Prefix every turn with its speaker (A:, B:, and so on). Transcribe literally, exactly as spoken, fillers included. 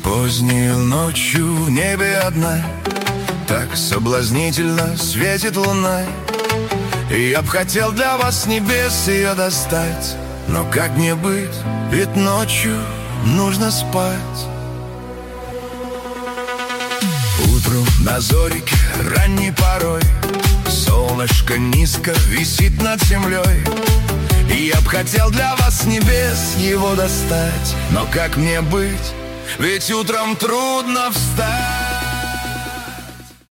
A: Поздней ночью в небе одна так соблазнительно светит луна. И я б хотел для вас с небес ее достать, но как мне быть, ведь ночью нужно спать. Утром на зорике ранней порой солнышко низко висит над землей. И я б хотел для вас с небес его достать, но как мне быть, ведь утром трудно встать.